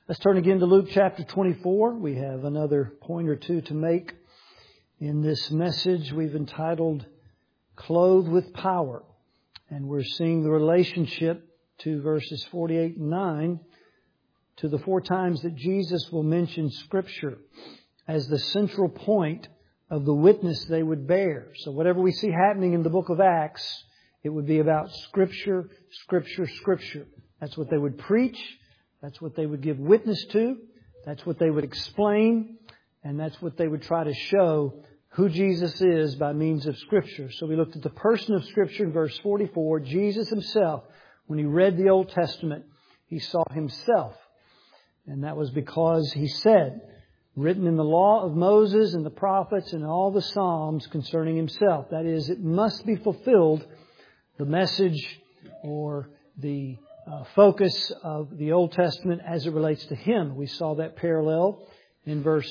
Let's turn again to Luke chapter 24. We have another point or two to make in this message we've entitled Clothed with Power. And we're seeing the relationship to verses 48 and 9 to the 4 times that Jesus will mention Scripture as the central point of the witness they would bear. So whatever we see happening in the book of Acts, it would be about Scripture, Scripture, Scripture. That's what they would preach. That's what they would give witness to. That's what they would explain. And that's what they would try to show who Jesus is by means of Scripture. So we looked at the person of Scripture in verse 44. Jesus Himself, when He read the Old Testament, He saw Himself. And that was because He said, written in the law of Moses and the prophets and all the Psalms concerning Himself. That is, it must be fulfilled, the message or the focus of the Old Testament as it relates to Him. We saw that parallel in verse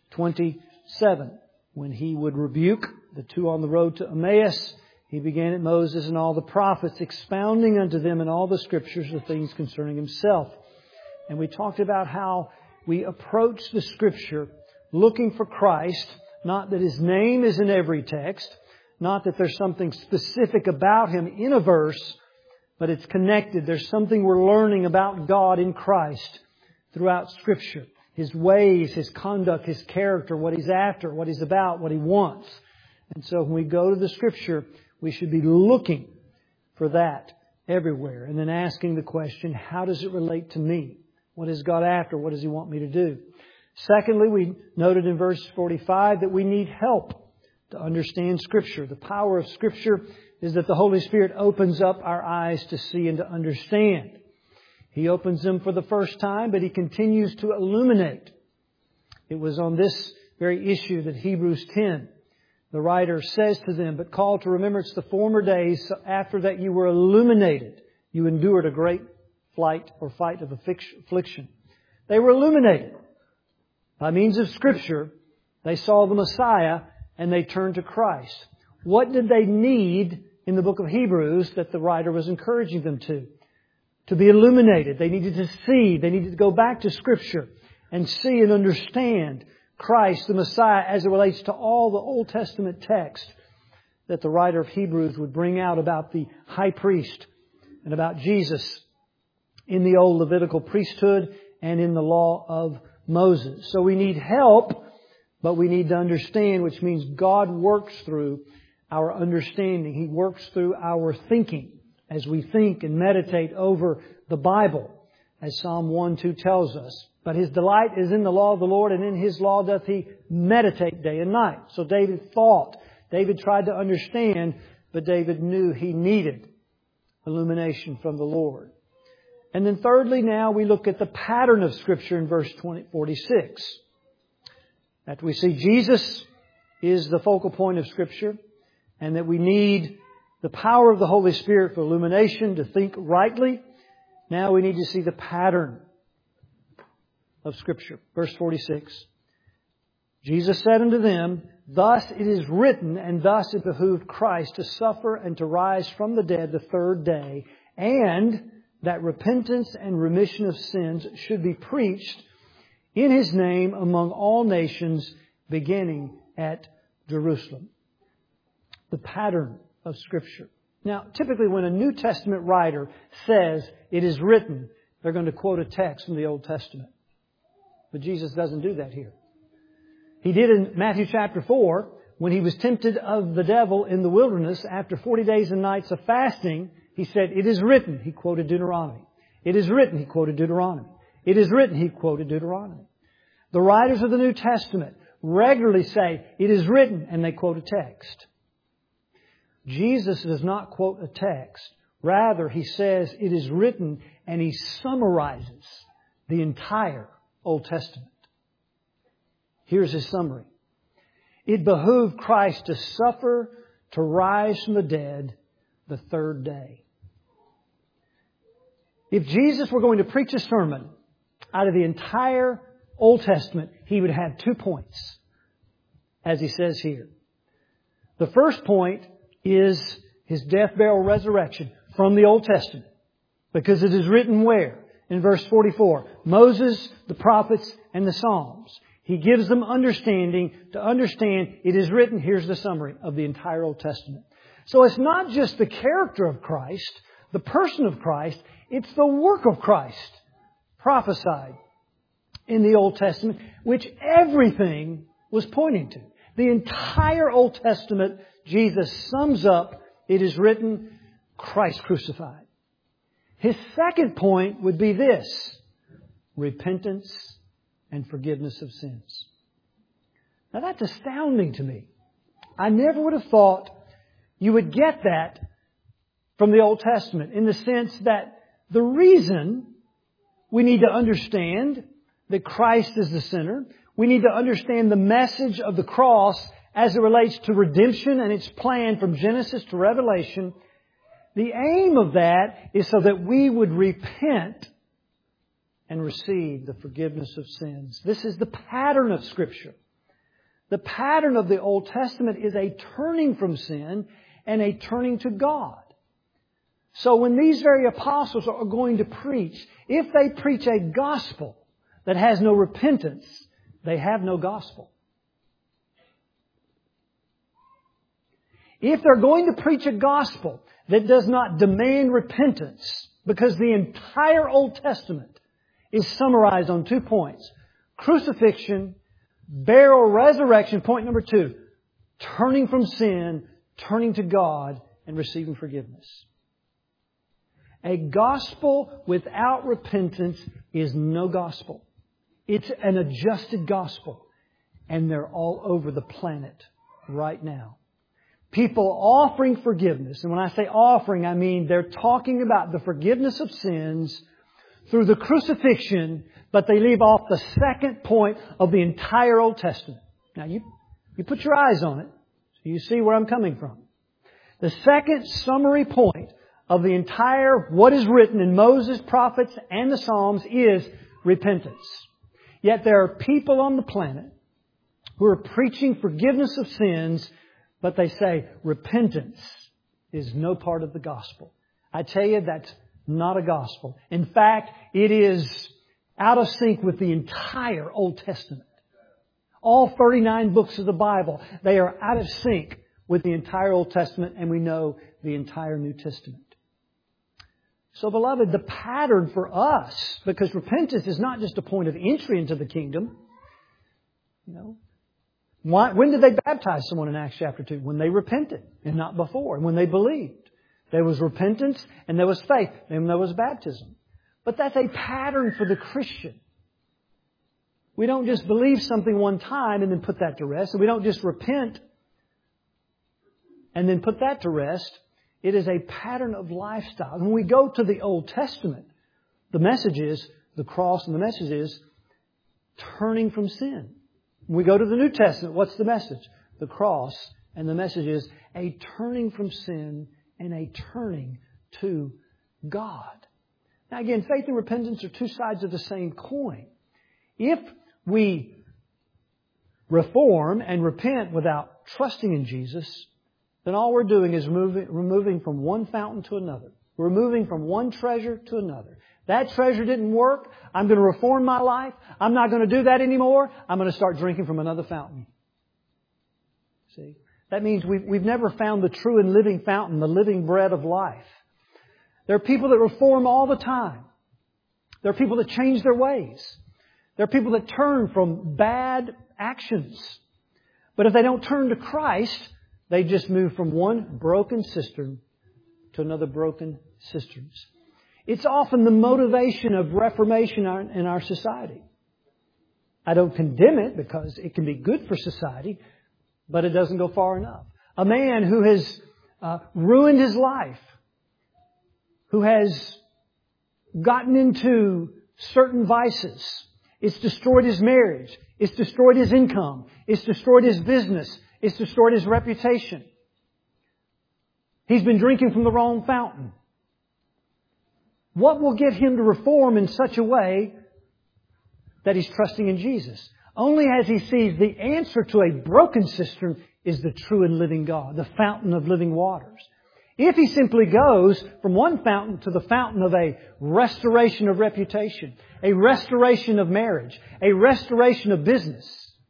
27. When He would rebuke the 2 on the road to Emmaus, He began at Moses and all the prophets, expounding unto them in all the Scriptures the things concerning Himself. And we talked about how we approach the Scripture looking for Christ, not that His name is in every text, not that there's something specific about Him in a verse, but it's connected. There's something we're learning about God in Christ throughout Scripture. His ways, His conduct, His character, what He's after, what He's about, what He wants. And so when we go to the Scripture, we should be looking for that everywhere. And then asking the question, how does it relate to me? What is God after? What does He want me to do? Secondly, we noted in verse 45 that we need help to understand Scripture. The power of Scripture is that the Holy Spirit opens up our eyes to see and to understand. He opens them for the first time, but He continues to illuminate. It was on this very issue that Hebrews 10, the writer says to them, but call to remembrance the former days, so after that you were illuminated. You endured a great fight of affliction. They were illuminated. By means of Scripture, they saw the Messiah and they turned to Christ. What did they need in the book of Hebrews that the writer was encouraging them to? To be illuminated. They needed to see. They needed to go back to Scripture and see and understand Christ, the Messiah, as it relates to all the Old Testament text that the writer of Hebrews would bring out about the high priest and about Jesus in the old Levitical priesthood and in the law of Moses. So we need help, but we need to understand, which means God works through our understanding. He works through our thinking as we think and meditate over the Bible, as Psalm 1:2 tells us. But his delight is in the law of the Lord, and in His law doth he meditate day and night. So David thought. David tried to understand, but David knew he needed illumination from the Lord. And then thirdly, now we look at the pattern of Scripture in verse 46. That we see Jesus is the focal point of Scripture, and that we need the power of the Holy Spirit for illumination to think rightly. Now we need to see the pattern of Scripture. Verse 46. Jesus said unto them, thus it is written, and thus it behooved Christ to suffer and to rise from the dead the third day, and that repentance and remission of sins should be preached in His name among all nations, beginning at Jerusalem. The pattern of Scripture. Now, typically when a New Testament writer says it is written, they're going to quote a text from the Old Testament. But Jesus doesn't do that here. He did in Matthew chapter 4, when He was tempted of the devil in the wilderness after 40 days and nights of fasting. He said, it is written. He quoted Deuteronomy. It is written. He quoted Deuteronomy. It is written. He quoted Deuteronomy. The writers of the New Testament regularly say, it is written, and they quote a text. Jesus does not quote a text. Rather, He says, it is written, and He summarizes the entire Old Testament. Here's His summary. It behooved Christ to suffer, to rise from the dead the third day. If Jesus were going to preach a sermon out of the entire Old Testament, He would have 2 points, as He says here. The first point is His death, burial, resurrection from the Old Testament. Because it is written where? in verse 44. Moses, the prophets, and the Psalms. He gives them understanding to understand it is written. Here's the summary of the entire Old Testament. So it's not just the character of Christ, the person of Christ, it's the work of Christ prophesied in the Old Testament, which everything was pointing to. The entire Old Testament, Jesus sums up, it is written, Christ crucified. His second point would be this: repentance and forgiveness of sins. Now that's astounding to me. I never would have thought you would get that from the Old Testament, in the sense that the reason we need to understand that Christ is the sinner, we need to understand the message of the cross as it relates to redemption and its plan from Genesis to Revelation. The aim of that is so that we would repent and receive the forgiveness of sins. This is the pattern of Scripture. The pattern of the Old Testament is a turning from sin and a turning to God. So when these very apostles are going to preach, if they preach a gospel that has no repentance, they have no gospel. If they're going to preach a gospel that does not demand repentance, because the entire Old Testament is summarized on 2 points: crucifixion, burial, resurrection. Point number 2, turning from sin, turning to God, and receiving forgiveness. A gospel without repentance is no gospel. It's an adjusted gospel. And they're all over the planet right now. People offering forgiveness. And when I say offering, I mean they're talking about the forgiveness of sins through the crucifixion, but they leave off the second point of the entire Old Testament. Now you put your eyes on it, so you see where I'm coming from. The second summary point of the entire what is written in Moses, prophets, and the Psalms is repentance. Yet there are people on the planet who are preaching forgiveness of sins, but they say repentance is no part of the gospel. I tell you, that's not a gospel. In fact, it is out of sync with the entire Old Testament. All 39 books of the Bible, they are out of sync with the entire Old Testament, and we know the entire New Testament. So, beloved, the pattern for us, because repentance is not just a point of entry into the kingdom. When did they baptize someone in Acts chapter 2? When they repented, and not before. And when they believed. There was repentance, and there was faith, and there was baptism. But that's a pattern for the Christian. We don't just believe something one time and then put that to rest. And we don't just repent and then put that to rest. It is a pattern of lifestyle. When we go to the Old Testament, the message is the cross, and the message is turning from sin. When we go to the New Testament, what's the message? The cross, and the message is a turning from sin and a turning to God. Now again, faith and repentance are two sides of the same coin. If we reform and repent without trusting in Jesus, then all we're doing is removing from one fountain to another. We're moving from one treasure to another. That treasure didn't work. I'm going to reform my life. I'm not going to do that anymore. I'm going to start drinking from another fountain. See? That means we've never found the true and living fountain, the living bread of life. There are people that reform all the time. There are people that change their ways. There are people that turn from bad actions. But if they don't turn to Christ, they just move from one broken cistern to another broken cisterns. It's often the motivation of reformation in our society. I don't condemn it because it can be good for society, but it doesn't go far enough. A man who has ruined his life, who has gotten into certain vices, it's destroyed his marriage, it's destroyed his income, it's destroyed his business, it's destroyed his reputation. He's been drinking from the wrong fountain. What will get him to reform in such a way that he's trusting in Jesus? Only as he sees the answer to a broken cistern is the true and living God, the fountain of living waters. If he simply goes from one fountain to the fountain of a restoration of reputation, a restoration of marriage, a restoration of business,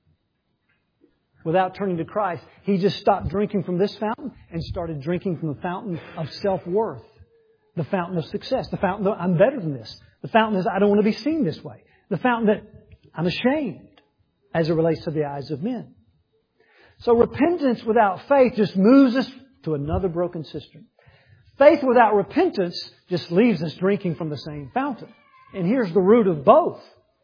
without turning to Christ, he just stopped drinking from this fountain and started drinking from the fountain of self-worth, the fountain of success, the fountain that I'm better than this, the fountain that I don't want to be seen this way, the fountain that I'm ashamed as it relates to the eyes of men. So repentance without faith just moves us to another broken cistern. Faith without repentance just leaves us drinking from the same fountain. And here's the root of both.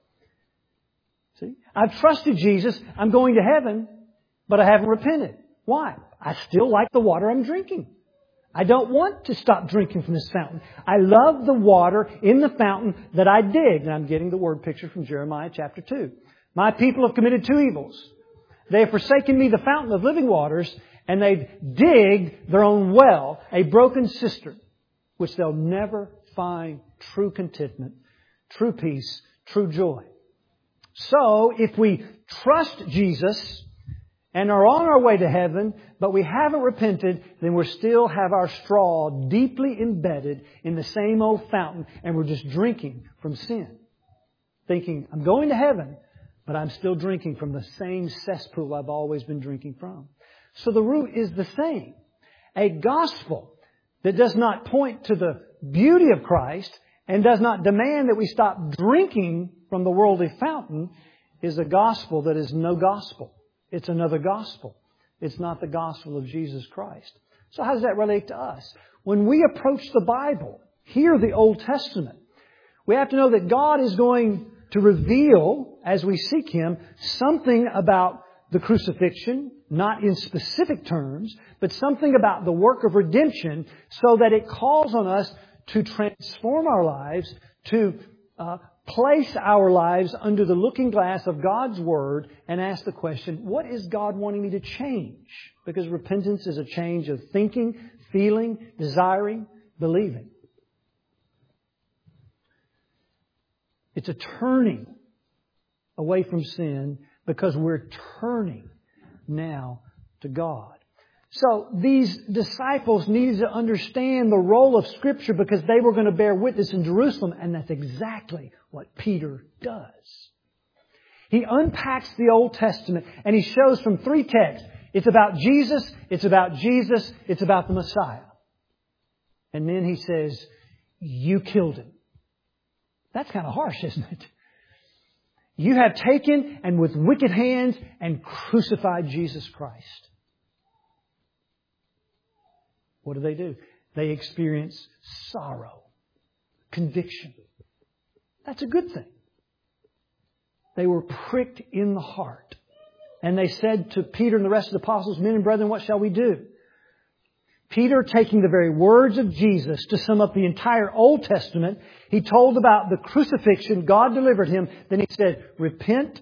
See, I've trusted Jesus, I'm going to heaven, but I haven't repented. Why? I still like the water I'm drinking. I don't want to stop drinking from this fountain. I love the water in the fountain that I dig. And I'm getting the word picture from Jeremiah chapter 2. My people have committed two evils. They have forsaken me, the fountain of living waters, and they've digged their own well, a broken cistern, which they'll never find true contentment, true peace, true joy. So, if we trust Jesus and are on our way to heaven, but we haven't repented, then we still have our straw deeply embedded in the same old fountain, and we're just drinking from sin. Thinking, I'm going to heaven, but I'm still drinking from the same cesspool I've always been drinking from. So the root is the same. A gospel that does not point to the beauty of Christ and does not demand that we stop drinking from the worldly fountain is a gospel that is no gospel. It's another gospel. It's not the gospel of Jesus Christ. So how does that relate to us? When we approach the Bible, hear the Old Testament, we have to know that God is going to reveal, as we seek Him, something about the crucifixion, not in specific terms, but something about the work of redemption so that it calls on us to transform our lives, to place our lives under the looking glass of God's Word and ask the question, what is God wanting me to change? Because repentance is a change of thinking, feeling, desiring, believing. It's a turning away from sin because we're turning now to God. So these disciples needed to understand the role of Scripture because they were going to bear witness in Jerusalem, and that's exactly what Peter does. He unpacks the Old Testament and he shows from three texts. It's about Jesus, it's about Jesus, it's about the Messiah. And then he says, you killed Him. That's kind of harsh, isn't it? You have taken and with wicked hands and crucified Jesus Christ. What do? They experience sorrow, conviction. That's a good thing. They were pricked in the heart. And they said to Peter and the rest of the apostles, men and brethren, what shall we do? Peter, taking the very words of Jesus to sum up the entire Old Testament, he told about the crucifixion. God delivered him. Then he said, repent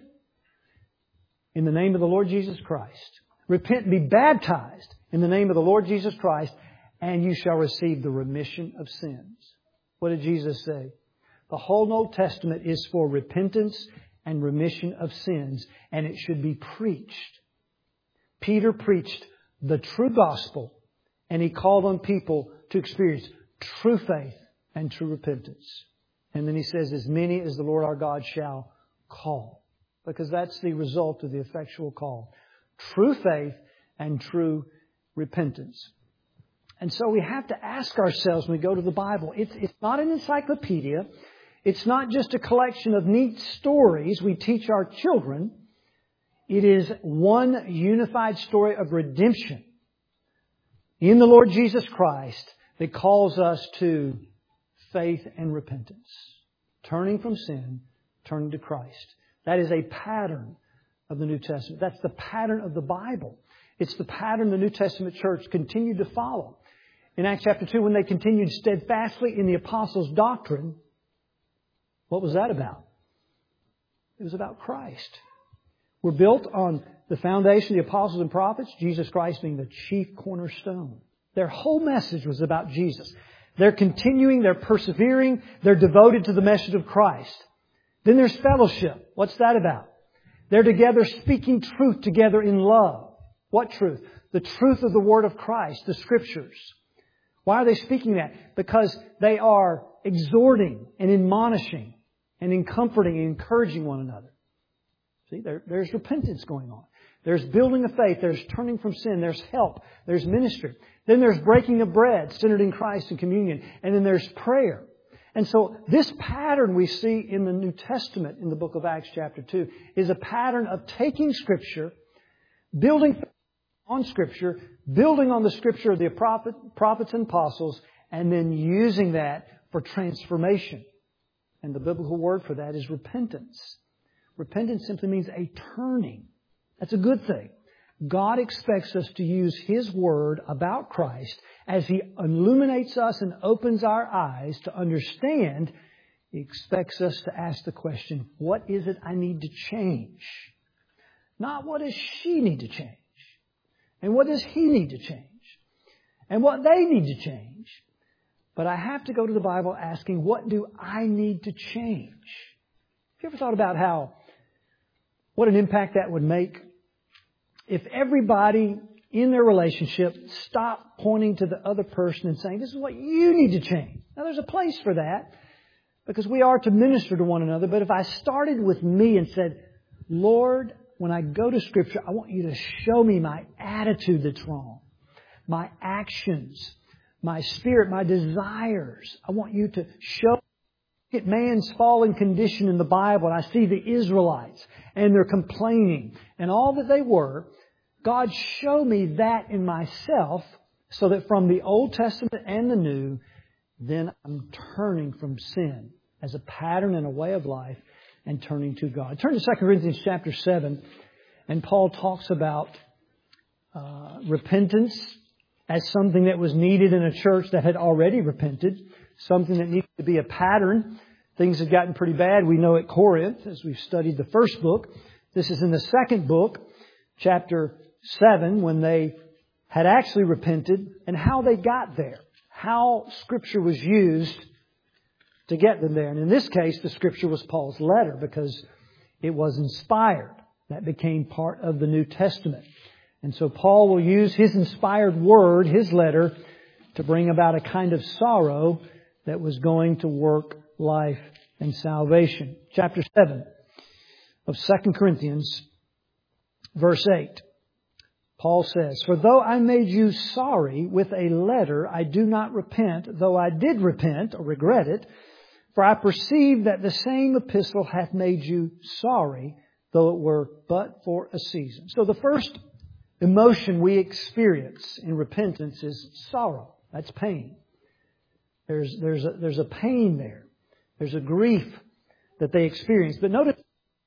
in the name of the Lord Jesus Christ. Repent and be baptized in the name of the Lord Jesus Christ, and you shall receive the remission of sins. What did Jesus say? The whole Old Testament is for repentance and remission of sins, and it should be preached. Peter preached the true gospel, and he called on people to experience true faith and true repentance. And then he says, as many as the Lord our God shall call. Because that's the result of the effectual call. True faith and true repentance. And so we have to ask ourselves when we go to the Bible, it's not an encyclopedia. It's not just a collection of neat stories we teach our children. It is one unified story of redemption in the Lord Jesus Christ that calls us to faith and repentance. Turning from sin, turning to Christ. That is a pattern of the New Testament. That's the pattern of the Bible. It's the pattern the New Testament church continued to follow. In Acts chapter 2, when they continued steadfastly in the apostles' doctrine, what was that about? It was about Christ. We're built on the foundation of the apostles and prophets, Jesus Christ being the chief cornerstone. Their whole message was about Jesus. They're continuing, they're persevering, they're devoted to the message of Christ. Then there's fellowship. What's that about? They're together speaking truth together in love. What truth? The truth of the Word of Christ, the Scriptures. Why are they speaking that? Because they are exhorting and admonishing and comforting and encouraging one another. See, there's repentance going on. There's building of faith. There's turning from sin. There's help. There's ministry. Then there's breaking of bread, centered in Christ and communion. And then there's prayer. And so this pattern we see in the New Testament in the book of Acts chapter 2 is a pattern of taking Scripture, building on Scripture, building on the Scripture of the prophets and apostles, and then using that for transformation. And the biblical word for that is repentance. Repentance simply means a turning. That's a good thing. God expects us to use His Word about Christ as He illuminates us and opens our eyes to understand. He expects us to ask the question, what is it I need to change? Not what does she need to change? And what does he need to change? And what they need to change? But I have to go to the Bible asking, what do I need to change? Have you ever thought about what an impact that would make if everybody in their relationship stopped pointing to the other person and saying, this is what you need to change? Now, there's a place for that because we are to minister to one another. But if I started with me and said, Lord, when I go to Scripture, I want you to show me my attitude that's wrong, my actions, my spirit, my desires. I want you to show me man's fallen condition in the Bible. And I see the Israelites and they're complaining and all that they were. God, show me that in myself so that from the Old Testament and the New, then I'm turning from sin as a pattern and a way of life and turning to God. Turn to 2 Corinthians chapter 7, and Paul talks about repentance as something that was needed in a church that had already repented, something that needed to be a pattern. Things had gotten pretty bad, we know, at Corinth, as we've studied the first book. This is in the second book, chapter 7, when they had actually repented and how they got there, how Scripture was used to get them there. And in this case, the Scripture was Paul's letter because it was inspired. That became part of the New Testament. And so Paul will use his inspired word, his letter, to bring about a kind of sorrow that was going to work life and salvation. Chapter 7 of 2 Corinthians, verse 8. Paul says, for though I made you sorry with a letter, I do not repent, though I did repent or regret it. For I perceive that the same epistle hath made you sorry, though it were but for a season. So the first emotion we experience in repentance is sorrow. That's pain. There's a pain there. There's a grief that they experience. But notice,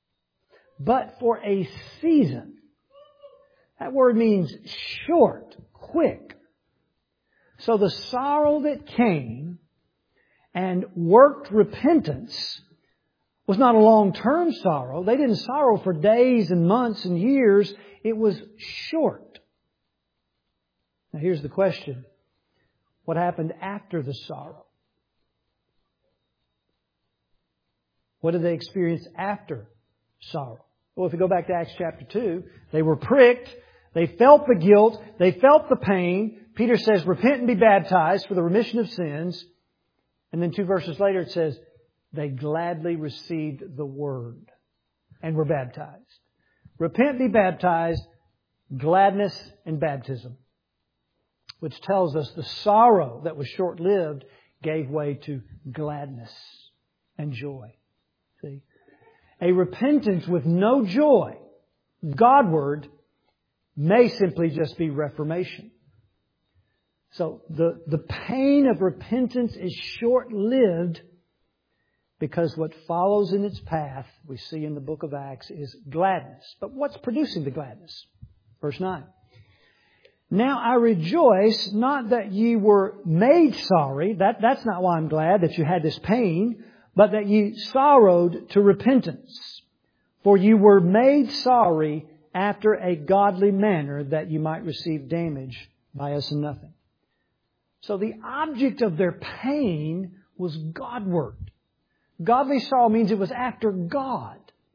but for a season. That word means short, quick. So the sorrow that came and worked repentance was not a long-term sorrow. They didn't sorrow for days and months and years. It was short. Now here's the question. What happened after the sorrow? What did they experience after sorrow? Well, if we go back to Acts chapter 2, they were pricked. They felt the guilt. They felt the pain. Peter says, repent and be baptized for the remission of sins. And then 2 verses later it says, they gladly received the word and were baptized. Repent, be baptized, gladness and baptism. Which tells us the sorrow that was short-lived gave way to gladness and joy. See? A repentance with no joy, Godward, may simply just be reformation. So the pain of repentance is short-lived because what follows in its path, we see in the book of Acts, is gladness. But what's producing the gladness? Verse 9. Now I rejoice, not that ye were made sorry. That's not why I'm glad that you had this pain, but that ye sorrowed to repentance. For you were made sorry after a godly manner, that you might receive damage by us in nothing. So the object of their pain was Godward. Godly sorrow means it was after God.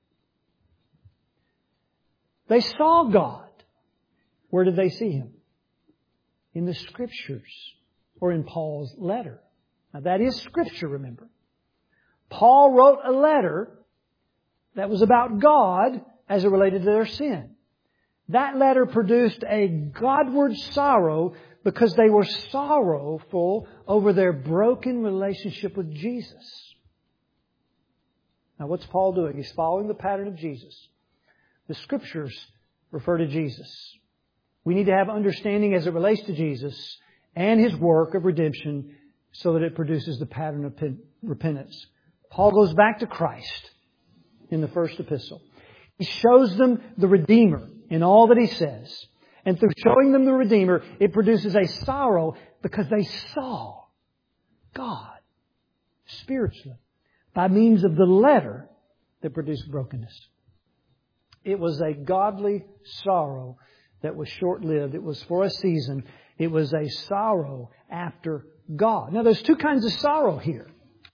They saw God. Where did they see Him? In the Scriptures. or in Paul's letter. Now that is Scripture, remember. Paul wrote a letter that was about God as it related to their sin. That letter produced a Godward sorrow because they were sorrowful over their broken relationship with Jesus. Now what's Paul doing? He's following the pattern of Jesus. The Scriptures refer to Jesus. We need to have understanding as it relates to Jesus and His work of redemption so that it produces the pattern of repentance. Paul goes back to Christ in the first epistle. He shows them the Redeemer in all that he says. And through showing them the Redeemer, it produces a sorrow because they saw God spiritually by means of the letter that produced brokenness. It was a godly sorrow that was short-lived. It was for a season. It was a sorrow after God. Now, there's two kinds of sorrow here.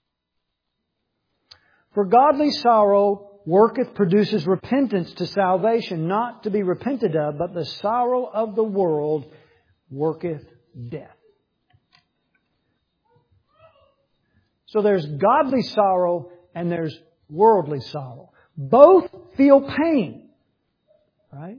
For godly sorrow worketh, produces repentance to salvation, not to be repented of, but the sorrow of the world worketh death. So there's godly sorrow and there's worldly sorrow. Both feel pain, right?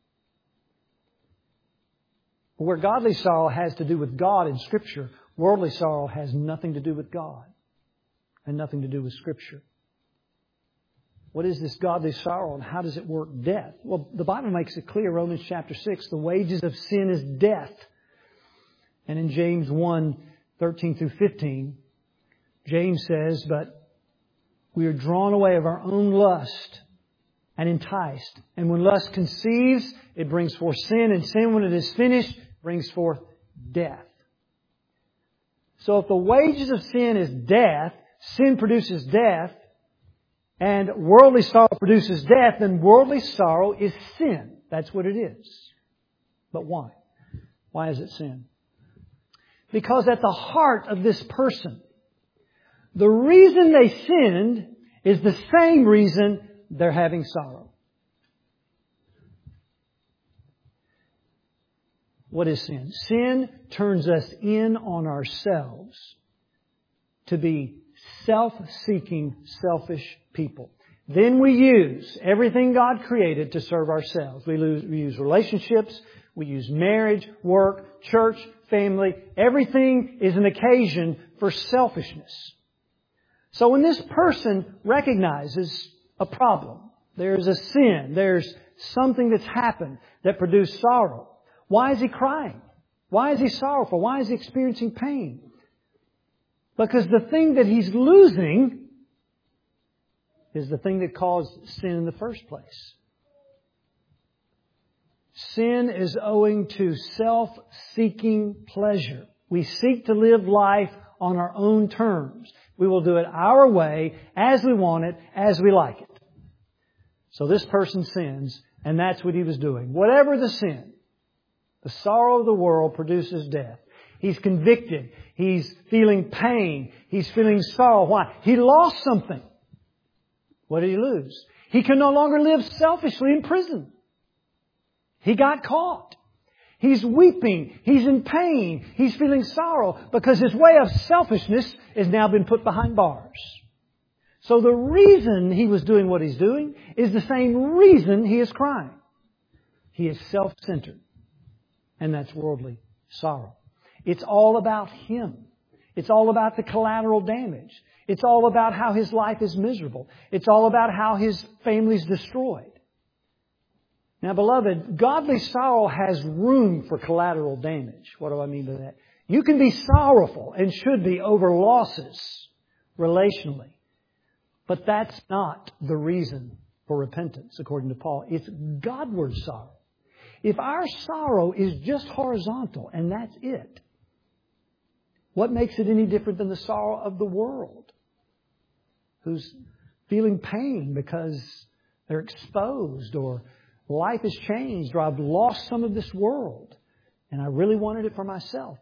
Where godly sorrow has to do with God in Scripture, worldly sorrow has nothing to do with God and nothing to do with Scripture. What is this godly sorrow and how does it work death? Well, the Bible makes it clear, Romans chapter 6, the wages of sin is death. And in James 1, 13 through 15, James says, but we are drawn away of our own lust and enticed. And when lust conceives, it brings forth sin. And sin, when it is finished, brings forth death. So if the wages of sin is death, sin produces death, and worldly sorrow produces death, then worldly sorrow is sin. That's what it is. But why? Why is it sin? Because at the heart of this person, the reason they sinned is the same reason they're having sorrow. What is sin? Sin turns us in on ourselves to be self-seeking, selfish people. Then we use everything God created to serve ourselves. We use relationships, we use marriage, work, church, family. Everything is an occasion for selfishness. So when this person recognizes a problem, there's a sin, there's something that's happened that produced sorrow. Why is he crying? Why is he sorrowful? Why is he experiencing pain? Because the thing that he's losing is the thing that caused sin in the first place. Sin is owing to self-seeking pleasure. We seek to live life on our own terms. We will do it our way, as we want it, as we like it. So this person sins, and that's what he was doing. Whatever the sin, the sorrow of the world produces death. He's convicted. He's feeling pain. He's feeling sorrow. Why? He lost something. What did he lose? He can no longer live selfishly in prison. He got caught. He's weeping. He's in pain. He's feeling sorrow because his way of selfishness has now been put behind bars. So the reason he was doing what he's doing is the same reason he is crying. He is self-centered. And that's worldly sorrow. It's all about him. It's all about the collateral damage. It's all about how his life is miserable. It's all about how his family's destroyed. Now, beloved, godly sorrow has room for collateral damage. What do I mean by that? You can be sorrowful and should be over losses relationally. But that's not the reason for repentance, according to Paul. It's Godward sorrow. If our sorrow is just horizontal and that's it, what makes it any different than the sorrow of the world? Who's feeling pain because they're exposed or life has changed or I've lost some of this world and I really wanted it for myself.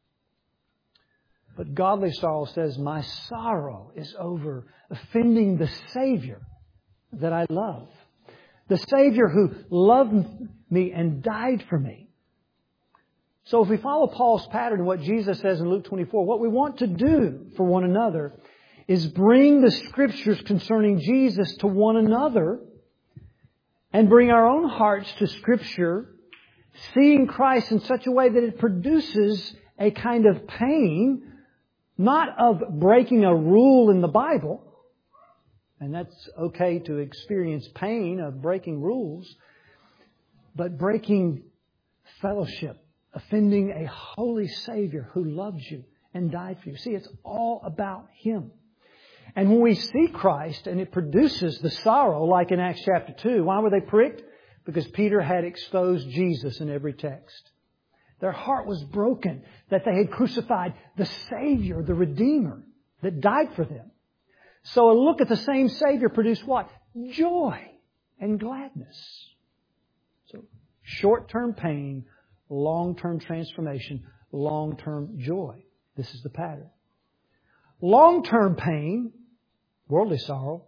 But godly sorrow says, my sorrow is over offending the Savior that I love. The Savior who loved me and died for me. So if we follow Paul's pattern, what Jesus says in Luke 24, what we want to do for one another is bring the Scriptures concerning Jesus to one another and bring our own hearts to Scripture, seeing Christ in such a way that it produces a kind of pain, not of breaking a rule in the Bible, and that's okay to experience pain of breaking rules, but breaking fellowship, offending a holy Savior who loves you and died for you. See, it's all about Him. And when we see Christ and it produces the sorrow, like in Acts chapter 2, why were they pricked? Because Peter had exposed Jesus in every text. Their heart was broken that they had crucified the Savior, the Redeemer, that died for them. So a look at the same Savior produced what? Joy and gladness. So short-term pain, long-term transformation, long-term joy. This is the pattern. Long-term pain, worldly sorrow.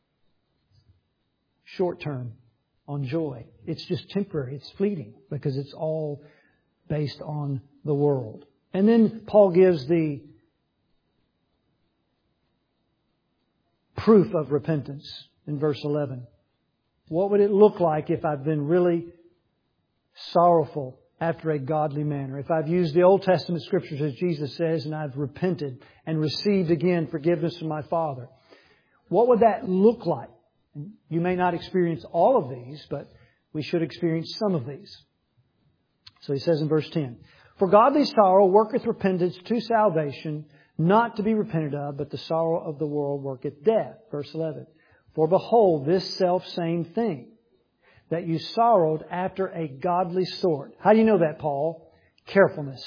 Short-term on joy. It's just temporary. It's fleeting because it's all based on the world. And then Paul gives the proof of repentance in verse 11. What would it look like if I've been really sorrowful after a godly manner? If I've used the Old Testament Scriptures as Jesus says and I've repented and received again forgiveness from my Father. What would that look like? You may not experience all of these, but we should experience some of these. So he says in verse 10, For godly sorrow worketh repentance to salvation, not to be repented of, but the sorrow of the world worketh death. Verse 11, For behold, this selfsame thing, that you sorrowed after a godly sort. How do you know that, Paul? Carefulness.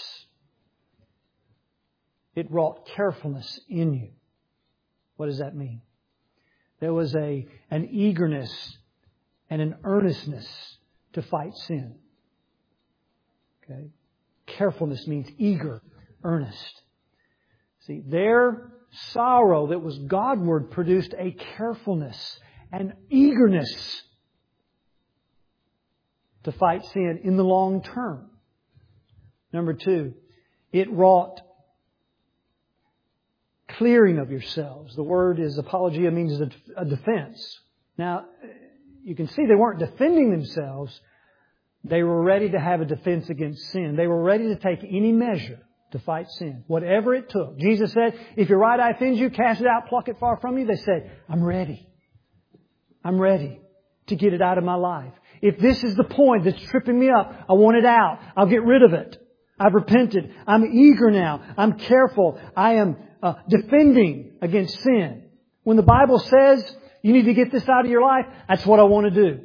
It wrought carefulness in you. What does that mean? There was an eagerness and an earnestness to fight sin. Okay? Carefulness means eager, earnest. See, their sorrow that was Godward produced a carefulness and eagerness to fight sin in the long term. Number 2, it wrought clearing of yourselves. The word is apologia, means a defense. Now, you can see they weren't defending themselves. They were ready to have a defense against sin. They were ready to take any measure to fight sin, whatever it took. Jesus said, if your right eye offends you, cast it out, pluck it far from you. They said, I'm ready. I'm ready to get it out of my life. If this is the point that's tripping me up, I want it out. I'll get rid of it. I've repented. I'm eager now. I'm careful. I am defending against sin. When the Bible says you need to get this out of your life, that's what I want to do.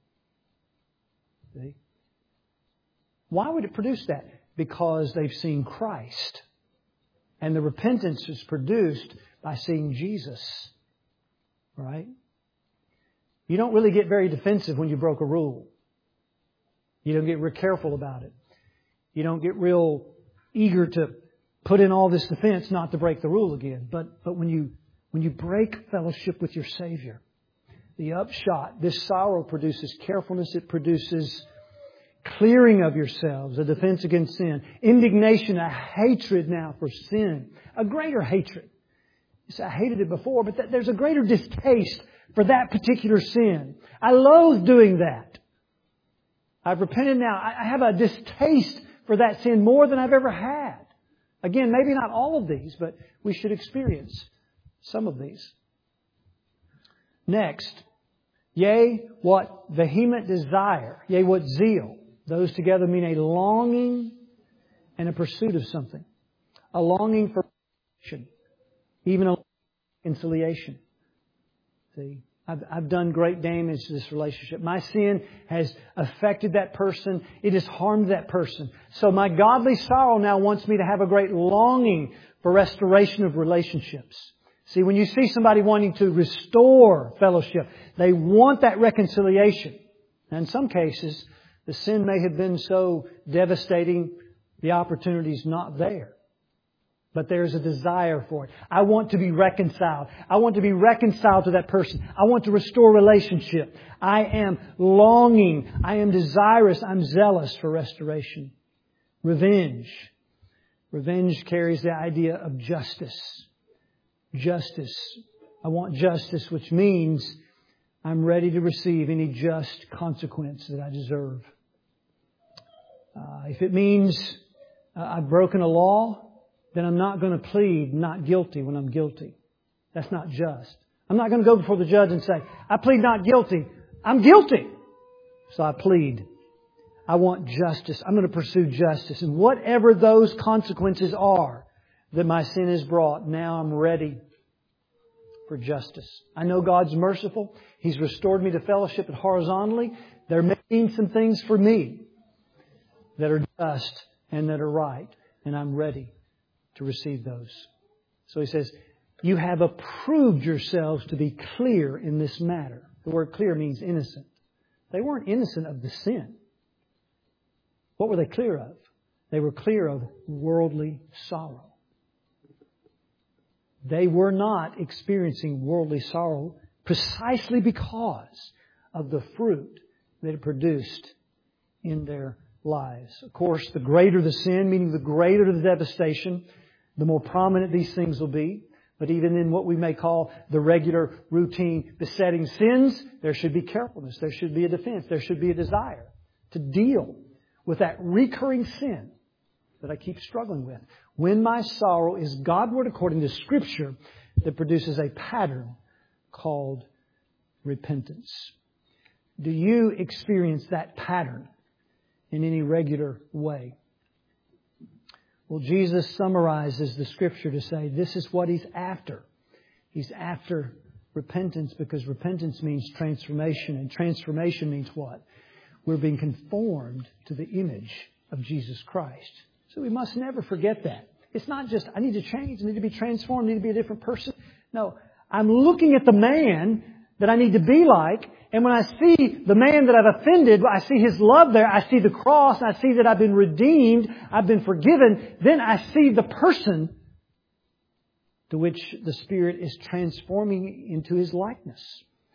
See? Why would it produce that? Because they've seen Christ. And the repentance is produced by seeing Jesus. Right? You don't really get very defensive when you broke a rule. You don't get real careful about it. You don't get real eager to put in all this defense not to break the rule again. But when you break fellowship with your Savior, the upshot, this sorrow produces carefulness. It produces clearing of yourselves, a defense against sin, indignation, a hatred now for sin, a greater hatred. You say, I hated it before, but there's a greater distaste for that particular sin. I loathe doing that. I've repented now. I have a distaste for that sin more than I've ever had. Again, maybe not all of these, but we should experience some of these. Next, yea, what vehement desire, yea, what zeal. Those together mean a longing and a pursuit of something. A longing for even a reconciliation. See, I've done great damage to this relationship. My sin has affected that person. It has harmed that person. So my godly sorrow now wants me to have a great longing for restoration of relationships. See, when you see somebody wanting to restore fellowship, they want that reconciliation. And in some cases, the sin may have been so devastating, the opportunity's not there. But there's a desire for it. I want to be reconciled. I want to be reconciled to that person. I want to restore relationship. I am longing. I am desirous. I'm zealous for restoration. Revenge. Revenge carries the idea of justice. Justice. I want justice, which means I'm ready to receive any just consequence that I deserve. If it means I've broken a law, then I'm not going to plead not guilty when I'm guilty. That's not just. I'm not going to go before the judge and say, I plead not guilty. I'm guilty. So I plead. I want justice. I'm going to pursue justice. And whatever those consequences are that my sin has brought, now I'm ready for justice. I know God's merciful. He's restored me to fellowship and horizontally. There may be some things for me that are just and that are right. And I'm ready to receive those. So He says, you have approved yourselves to be clear in this matter. The word clear means innocent. They weren't innocent of the sin. What were they clear of? They were clear of worldly sorrow. They were not experiencing worldly sorrow precisely because of the fruit that it produced in their lives. Of course, the greater the sin, meaning the greater the devastation, the more prominent these things will be. But even in what we may call the regular, routine, besetting sins, there should be carefulness. There should be a defense. There should be a desire to deal with that recurring sin that I keep struggling with. When my sorrow is Godward according to Scripture, that produces a pattern called repentance. Do you experience that pattern in any regular way? Well, Jesus summarizes the Scripture to say this is what He's after. He's after repentance because repentance means transformation. And transformation means what? We're being conformed to the image of Jesus Christ. So we must never forget that. It's not just, I need to change, I need to be transformed, I need to be a different person. No, I'm looking at the man that I need to be like. And when I see the man that I've offended, I see His love there, I see the cross, I see that I've been redeemed, I've been forgiven, then I see the person to which the Spirit is transforming into His likeness.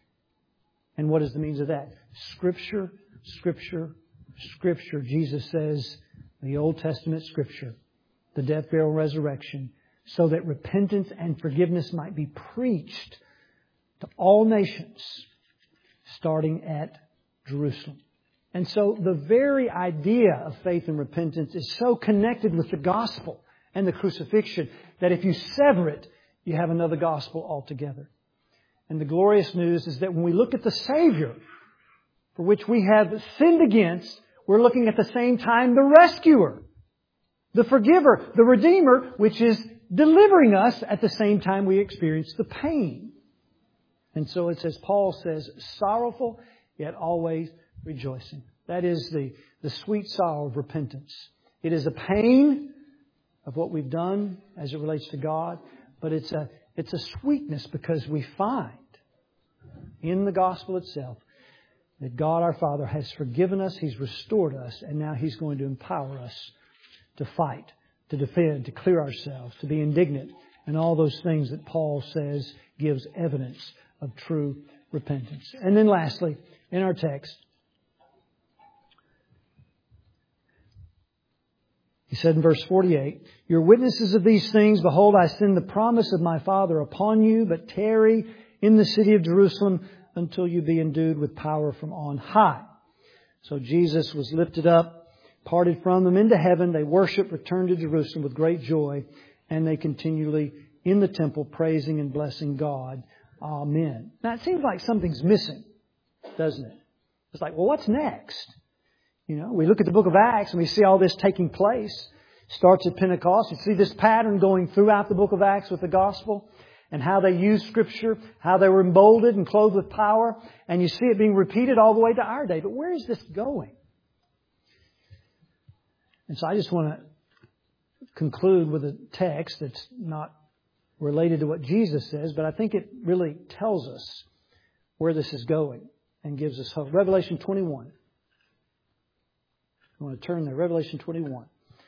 And what is the means of that? Scripture, Scripture, Scripture. Jesus says, the Old Testament Scripture, the death, burial, resurrection, so that repentance and forgiveness might be preached to all nations, starting at Jerusalem. And so the very idea of faith and repentance is so connected with the gospel and the crucifixion that if you sever it, you have another gospel altogether. And the glorious news is that when we look at the Savior, for which we have sinned against, we're looking at the same time the rescuer, the forgiver, the redeemer, which is delivering us at the same time we experience the pain. And so it says, Paul says, sorrowful, yet always rejoicing. That is the sweet sorrow of repentance. It is a pain of what we've done as it relates to God, but it's a sweetness because we find in the gospel itself that God our Father has forgiven us, He's restored us, and now He's going to empower us to fight, to defend, to clear ourselves, to be indignant, and all those things that Paul says gives evidence of true repentance. And then lastly, in our text, he said in verse 48, "You're witnesses of these things. Behold, I send the promise of my Father upon you, but tarry in the city of Jerusalem until you be endued with power from on high." So Jesus was lifted up, parted from them into heaven. They worship, returned to Jerusalem with great joy, and they continually in the temple praising and blessing God. Amen. Now it seems like something's missing, doesn't it? It's like, well, what's next? You know, we look at the book of Acts and we see all this taking place. Starts at Pentecost. You see this pattern going throughout the book of Acts with the gospel and how they used Scripture, how they were emboldened and clothed with power. And you see it being repeated all the way to our day. But where is this going? And so I just want to conclude with a text that's not related to what Jesus says, but I think it really tells us where this is going and gives us hope. Revelation 21. I want to turn there. Revelation 21.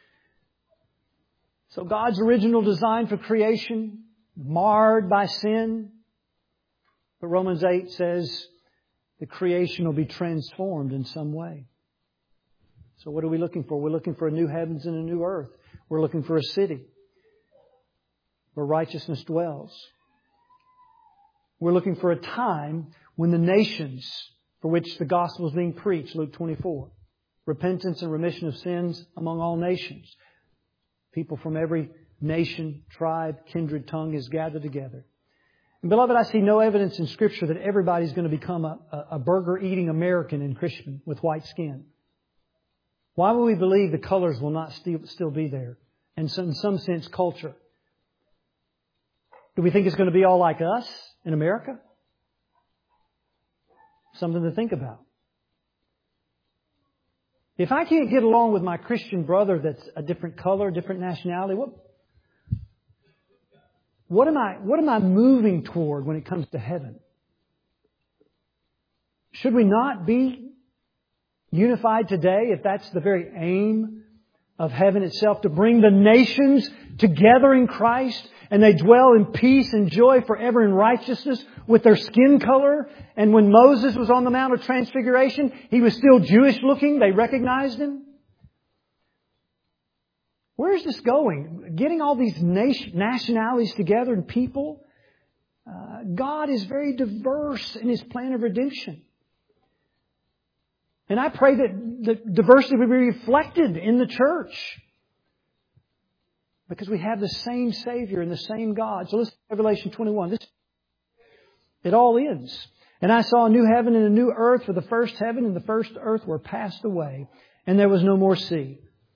So God's original design for creation, marred by sin. But Romans 8 says the creation will be transformed in some way. So what are we looking for? We're looking for a new heavens and a new earth. We're looking for a city where righteousness dwells. We're looking for a time when the nations for which the gospel is being preached, Luke 24, repentance and remission of sins among all nations. People from every nation, tribe, kindred, tongue is gathered together. And beloved, I see no evidence in Scripture that everybody's going to become a burger-eating American and Christian with white skin. Why would we believe the colors will not still be there? And so in some sense, culture. Do we think it's going to be all like us in America? Something to think about. If I can't get along with my Christian brother that's a different color, different nationality, what am I moving toward when it comes to heaven? Should we not be unified today if that's the very aim of heaven itself, to bring the nations together in Christ and they dwell in peace and joy forever in righteousness with their skin color? And when Moses was on the Mount of Transfiguration, he was still Jewish looking. They recognized him. Where is this going? Getting all these nationalities together and people? God is very diverse in His plan of redemption. And I pray that the diversity will be reflected in the church. Because we have the same Savior and the same God. So listen to Revelation 21. It all ends. And I saw a new heaven and a new earth, for the first heaven and the first earth were passed away, and there was no more sea.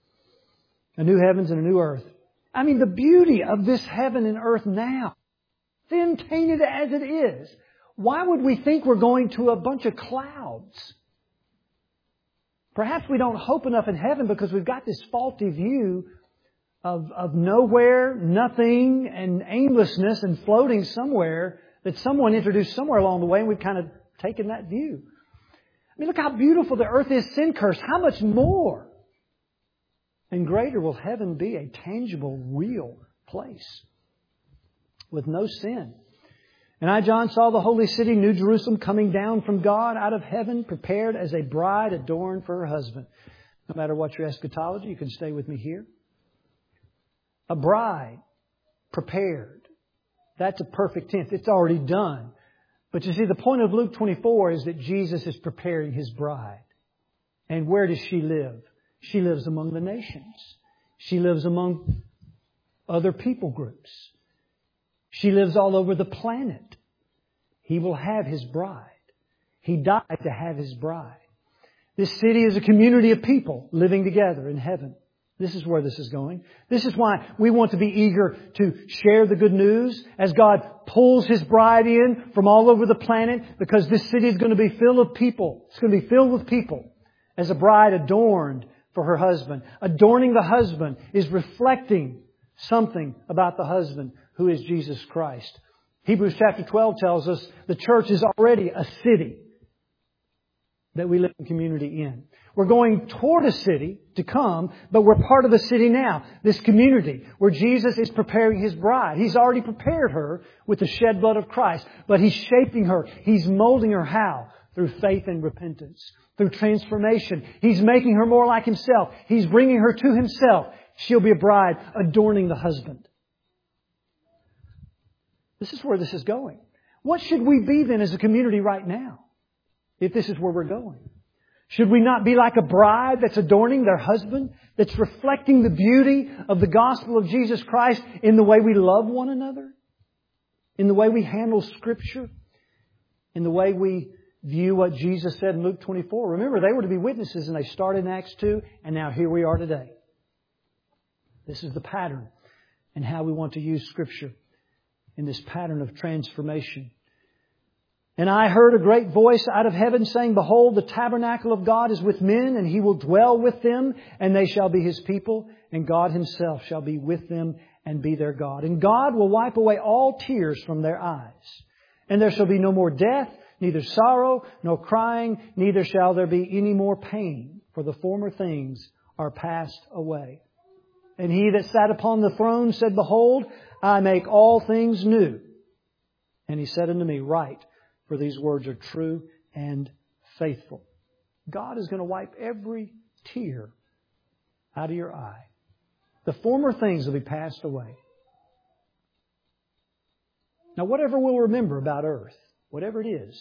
A new heavens and a new earth. I mean, the beauty of this heaven and earth now, thin tainted as it is, why would we think we're going to a bunch of clouds? Perhaps we don't hope enough in heaven because we've got this faulty view of nowhere, nothing, and aimlessness and floating somewhere that someone introduced somewhere along the way, and we've kind of taken that view. I mean, look how beautiful the earth is sin-cursed. How much more and greater will heaven be, a tangible, real place with no sin. And I, John, saw the holy city, New Jerusalem, coming down from God out of heaven, prepared as a bride adorned for her husband. No matter what your eschatology, you can stay with me here. A bride prepared. That's a perfect tense. It's already done. But you see, the point of Luke 24 is that Jesus is preparing His bride. And where does she live? She lives among the nations. She lives among other people groups. She lives all over the planet. He will have His bride. He died to have His bride. This city is a community of people living together in heaven. This is where this is going. This is why we want to be eager to share the good news as God pulls His bride in from all over the planet, because this city is going to be filled with people. It's going to be filled with people as a bride adorned for her husband. Adorning the husband is reflecting something about the husband, who is Jesus Christ. Hebrews chapter 12 tells us the church is already a city that we live in community in. We're going toward a city to come, but we're part of a city now. This community where Jesus is preparing His bride. He's already prepared her with the shed blood of Christ, but He's shaping her. He's molding her how? Through faith and repentance. Through transformation. He's making her more like Himself. He's bringing her to Himself. She'll be a bride adorning the husband. This is where this is going. What should we be then as a community right now, if this is where we're going? Should we not be like a bride that's adorning their husband, that's reflecting the beauty of the gospel of Jesus Christ in the way we love one another, in the way we handle Scripture, in the way we view what Jesus said in Luke 24? Remember, they were to be witnesses, and they started in Acts 2, and now here we are today. This is the pattern and how we want to use Scripture in this pattern of transformation. And I heard a great voice out of heaven saying, Behold, the tabernacle of God is with men, and He will dwell with them, and they shall be His people, and God Himself shall be with them and be their God. And God will wipe away all tears from their eyes. And there shall be no more death, neither sorrow, nor crying, neither shall there be any more pain, for the former things are passed away. And He that sat upon the throne said, Behold, I make all things new. And He said unto me, Write, for these words are true and faithful. God is going to wipe every tear out of your eye. The former things will be passed away. Now, whatever we'll remember about earth, whatever it is,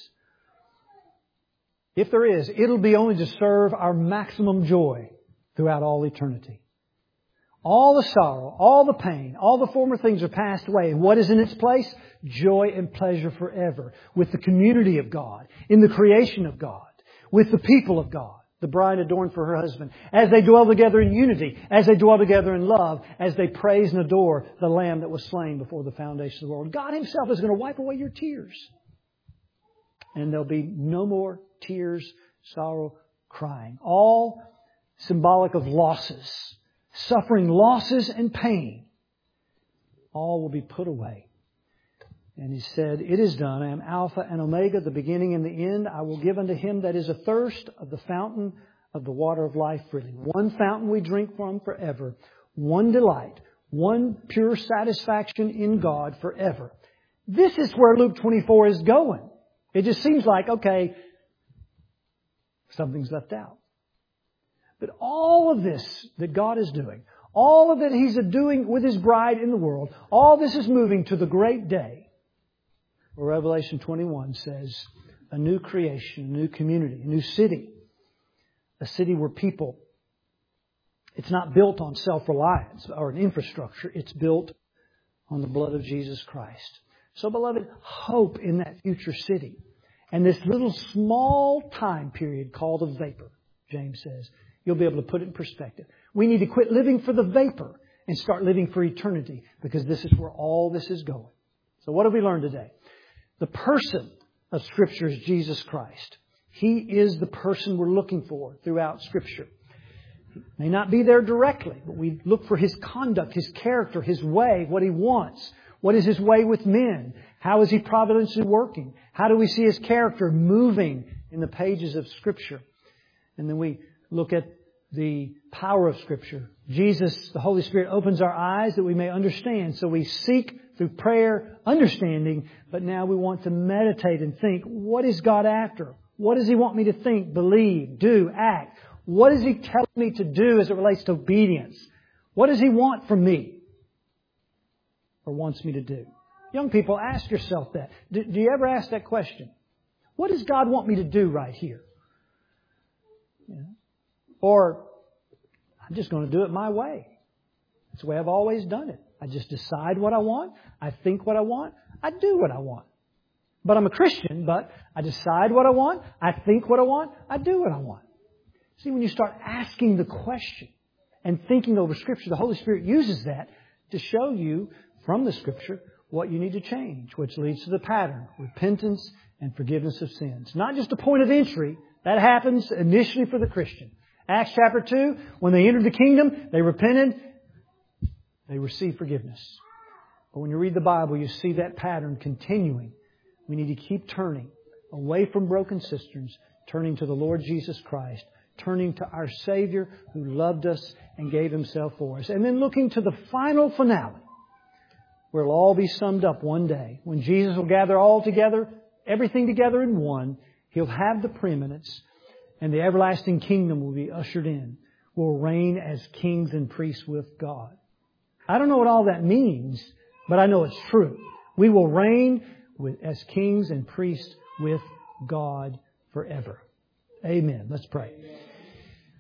if there is, it'll be only to serve our maximum joy throughout all eternity. All the sorrow, all the pain, all the former things are passed away. And what is in its place? Joy and pleasure forever. With the community of God, in the creation of God, with the people of God, the bride adorned for her husband, as they dwell together in unity, as they dwell together in love, as they praise and adore the Lamb that was slain before the foundation of the world. God Himself is going to wipe away your tears. And there'll be no more tears, sorrow, crying. All symbolic of losses. Suffering, losses, and pain. All will be put away. And He said, "It is done. I am Alpha and Omega, the beginning and the end. I will give unto him that is athirst of the fountain of the water of life freely." One fountain we drink from forever. One delight. One pure satisfaction in God forever. This is where Luke 24 is going. It just seems like, okay, something's left out. But all of this that God is doing, all of it He's doing with His bride in the world, all this is moving to the great day where Revelation 21 says a new creation, a new community, a new city. A city where people, it's not built on self-reliance or an infrastructure. It's built on the blood of Jesus Christ. So, beloved, hope in that future city. And this little small time period called a vapor, James says, you'll be able to put it in perspective. We need to quit living for the vapor and start living for eternity, because this is where all this is going. So what have we learned today? The person of Scripture is Jesus Christ. He is the person we're looking for throughout Scripture. He may not be there directly, but we look for His conduct, His character, His way, what He wants. What is His way with men? How is He providentially working? How do we see His character moving in the pages of Scripture? And then we look at the power of Scripture. Jesus, the Holy Spirit, opens our eyes that we may understand. So we seek through prayer understanding, but now we want to meditate and think, what is God after? What does He want me to think, believe, do, act? What is He telling me to do as it relates to obedience? What does He want from me or wants me to do? Young people, ask yourself that. Do you ever ask that question? What does God want me to do right here? You know? Or, I'm just going to do it my way. That's the way I've always done it. I just decide what I want. I think what I want. I do what I want. But I'm a Christian, but I decide what I want. I think what I want. I do what I want. See, when you start asking the question and thinking over Scripture, the Holy Spirit uses that to show you from the Scripture what you need to change, which leads to the pattern, repentance and forgiveness of sins. Not just a point of entry. That happens initially for the Christian. Acts chapter 2, when they entered the kingdom, they repented, they received forgiveness. But when you read the Bible, you see that pattern continuing. We need to keep turning away from broken cisterns, turning to the Lord Jesus Christ, turning to our Savior who loved us and gave Himself for us. And then looking to the final finale, where it'll all be summed up one day. When Jesus will gather all together, everything together in one, He'll have the preeminence, and the everlasting kingdom will be ushered in. We'll reign as kings and priests with God. I don't know what all that means, but I know it's true. We will reign as kings and priests with God forever. Amen. Let's pray.